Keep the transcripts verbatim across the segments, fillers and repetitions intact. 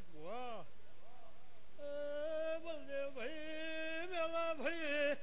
આશિક ભુવા બલદેવ ભાઈ મેલા ભાઈ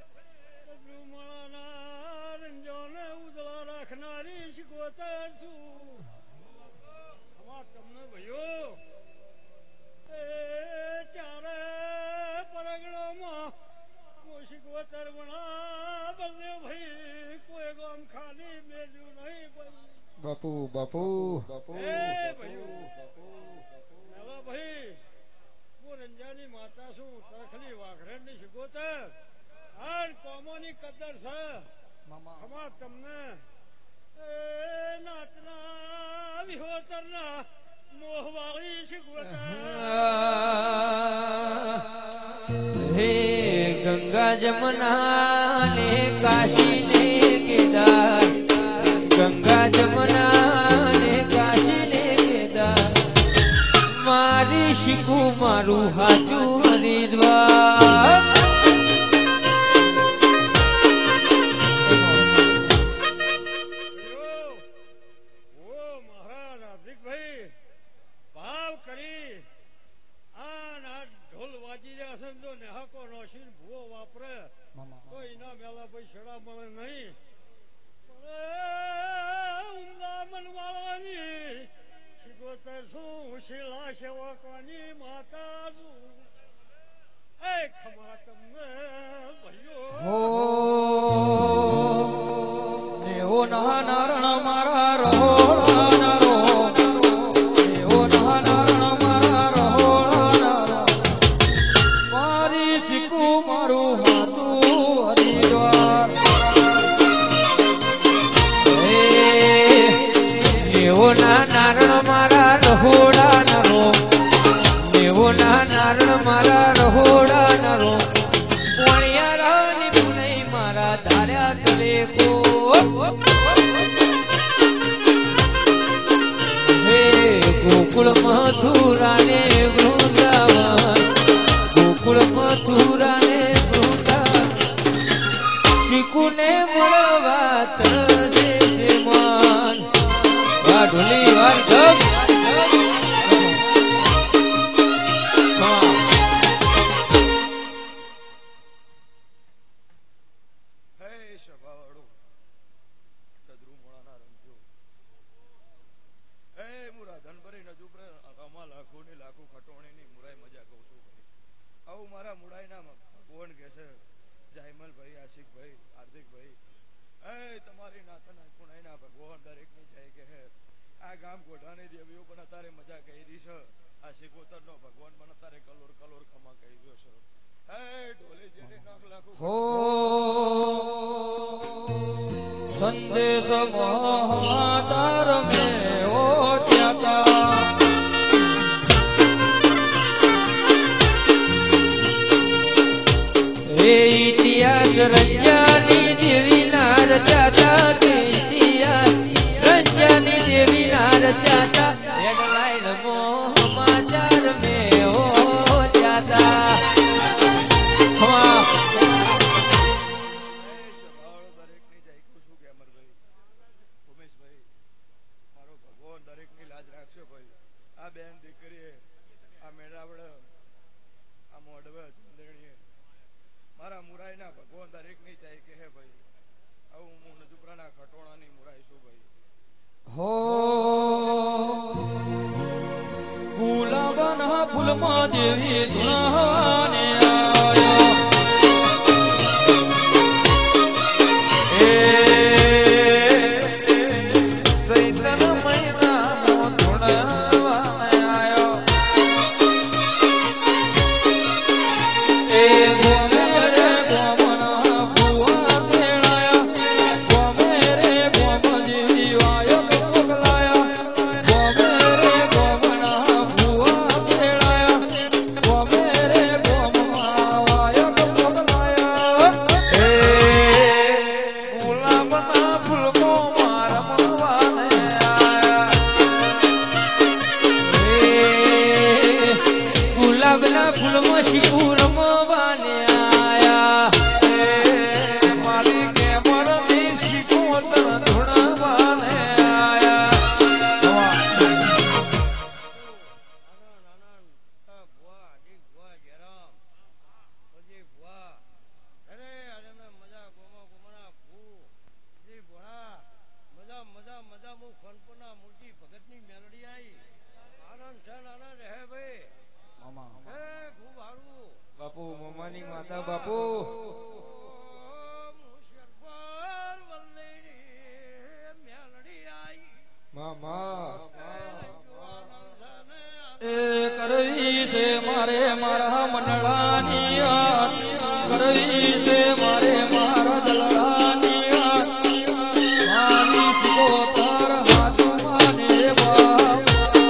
ડુમળાના રંજોને ઉજળા રાખનારી શીખવતા છું આમાં તમને ભાઈઓ એ ચારે પરગણોમાં હું શીખવતર વણા બલદેવ ભાઈ કોઈ ગામ ખાલી મેલ્યું નહીં ભાઈ બાપુ બાપુ બાપુ એ ભાઈઓ મેલા ભાઈ રંજાની માતા શું તરખલી વાઘરણ ની શિકોતર અને કોમોની કદર છે આમાં તમને નાચના વિહોતરના મોહવાળી શિકોતર હે ગંગા જમના ને કાશી ને કેદાર ગંગા જમના ને કાશી ને કેદાર મારી શીખુ મારું હાચું હરિદ્વાર મહારાજ હાર્દિકભાઈ ભાવ કરી આ ઢોલ વાજી રહ્યા છે જો નેહાકો નોશીન ભૂવો વાપરે તો એના મેલા ભાઈ છેડા મળે નહીં ઉમદા મનવાળવાની શિકોતર શું શીલા સેવકવાની માતા છું એ ખમા તમને ભાઈઓ દેવો ના નારણ મારા રોળા નારો દેવો ના નારણ મારા રોળા નારો મારી શીખું મારું હાથું હરિદ્વાર દેવો ના નારણ મારા રહોડા નરો દેવો ના નારણ મારા રહોડા નરો કોણિયારાની પુનઈ મારા ધાર્યા તલે કો હે ગોકુળ મથુરા ને વૃંદાવન ગોકુળ મથુરા ને વૃંદાવન શીખુને મળવા તરસે છે મન વા ઢોલી વાર જગ સંદેશ મહાતાર મે ઓ ત્યાતા હે ઇતિહાસ રંજાની દેવી ના રચાતા કે ઇતિહાસ રંજાની દેવી ના રચાતા હેડલાઇન મોહમાચાર મે ઓ ત્યાતા હો ગુલાબના ફૂલમાં દેવી ધુણાને આયા એ સૈતન મહિનાનો ધુણાવા આયો એ ગોમે રે ગોમના ભુવા ભેળાયા ગોમે રે ગોમ દેવી આયો મોકલાયા ગોમે રે ગોમના ભુવા ભેળાયા ગોમે રે ફનપના મૂર્તિ ભગતની મેલડી આવી આનંદ છે નાના રહે ભાઈ મામા હે ખૂબ હારું બાપુ મમ્માની માતા બાપુ મામા એ કરવી છે મારે મારા મંડળાની કરવી છે મારે મારા દલડાની મારી સુગોતર હાથ માને બાપ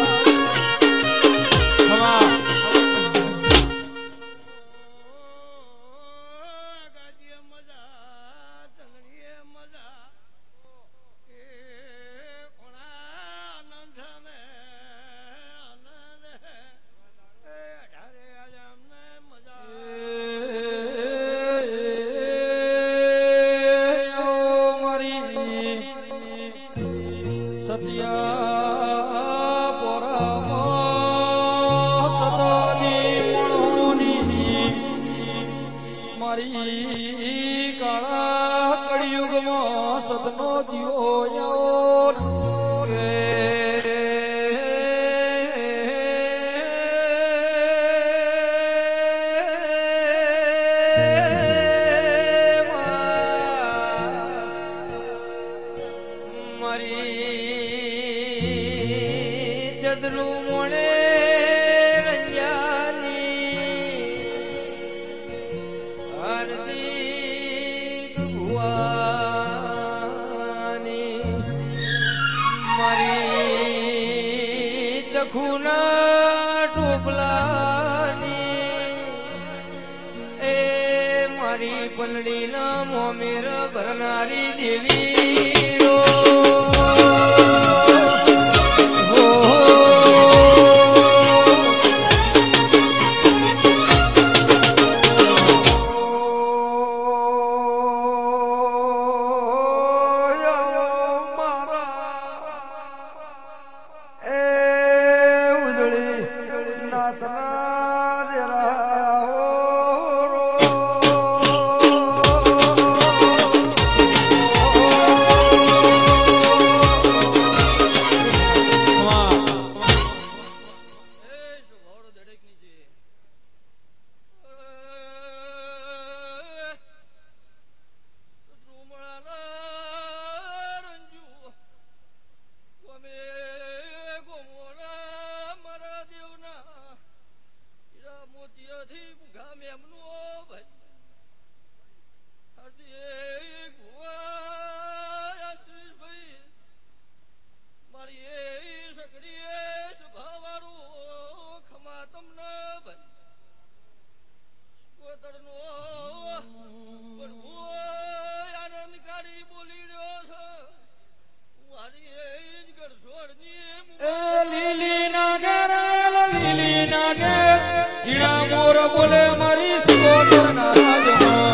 મારી કાળા કળિયુગમાં સતનો દિયો મારી જદનું મોણે ખૂના ટોપલાની એ મારી પલડીના મોમેર ભરનારી દેવી રો બોલે મારી સુગોતર નારાજમાં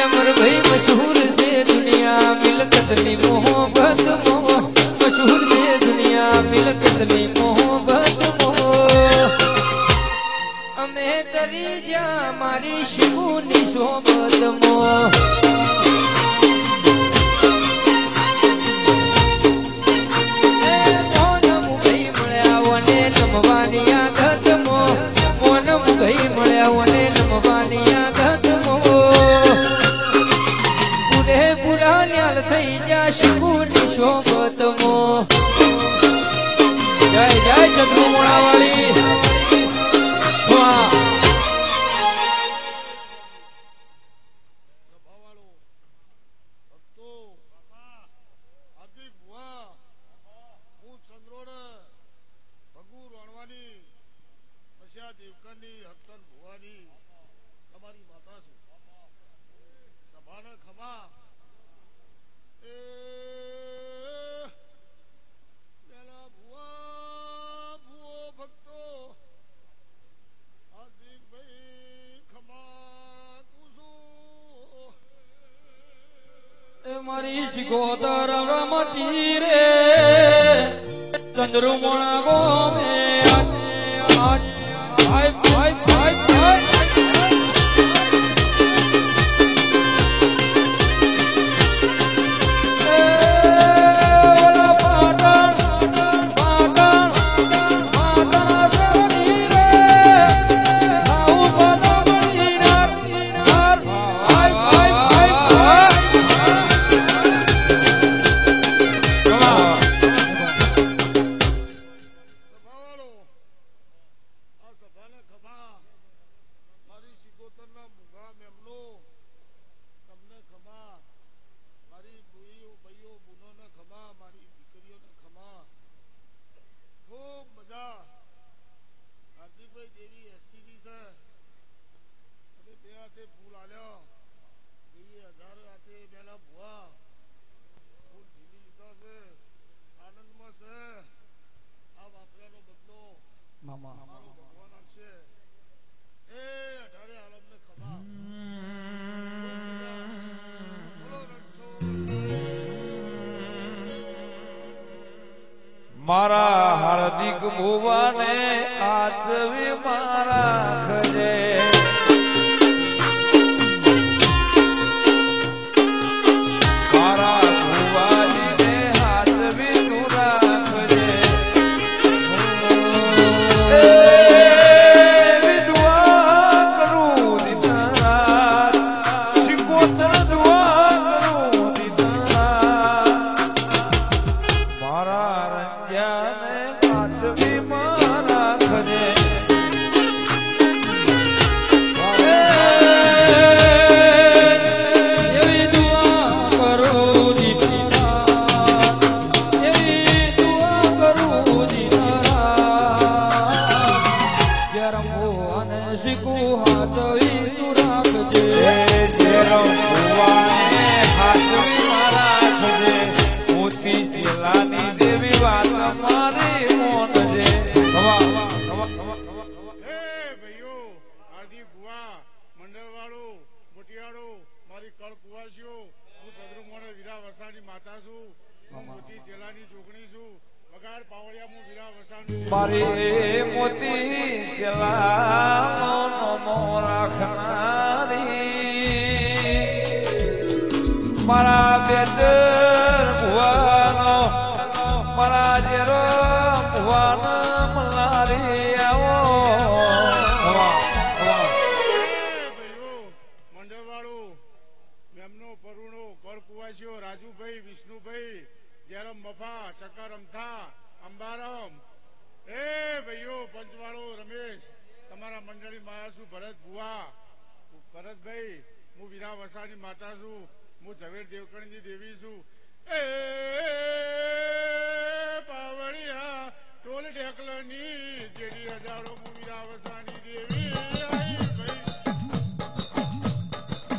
અમર ભાઈ મશહૂર છે દુનિયા મિલકતની મોહબ્બત મો મશહૂર છે દુનિયા મિલકતની મોહબ્બત મો અમે તરી જા મારી શિકુની સોબત મો થઈ જા શિકુની શોભત મો જય જય ચંદ્રુ મોણાવાળી વાહ દેવકાની હક્તન ભુવાની તમારી માતા છું તમારા ખમા એ પેલા ભુવા ભુવો ભક્તો હાર્દિકભાઈ ખમા કુસુ એ મારી શિકોતર રમતી રે ચંદ્રમોણા ગોમે આજ આય આય આય મારા હાર્દિક ભુવાને આચવી મારા ખજે મારા ભુવાજીને હાચવી તું રાખજે વિધવા કરું દીધા શિકોતર દુઆ કરું દીધા મારા રંજાને આચવી મારા ખજે એવી દુઆ કરું દીધા એવી દુઆ કરું દીધા જરમો અને શીખું હાથવી તું રાખજે જરમોવાને હાથવી મારા ખજે મોતી ચેલાની દેવી વાત મારી મોનજે હવા હે ભાઈઓ હાર્દિક ભુવા મંડળવાળો મોટિયાળો મારી કળ કુવાસીઓ હું ચંદ્રમોણે વીરા વસાની માતા છું હું મોતી ચેલાની જોગણી છું વગાડ પાવડિયા હું વીરા વસાની મારી મોતી ચેલાનો નમો રાખનારી મારા બેટર ભુવાનો મારા જેરો ભુવાનો મલારી આવો મંડળવાળો મેમનો પરુણો કળ કુવાસીઓ રાજુભાઈ વિષ્ણુભાઈ જેરમ મફા શકર અમથા અંબારામ એ ભાઈઓ પંચવાળો રમેશ તમારા મંડળી માયા છું ભરત ભુવા ભરતભાઈ હું વીરા વસાની માતા છું હું ઝવેર દેવકણની દેવી છું એ પાવળિયા ટોલ ઢેકલની જેડી હજારો હું વીરા વસાની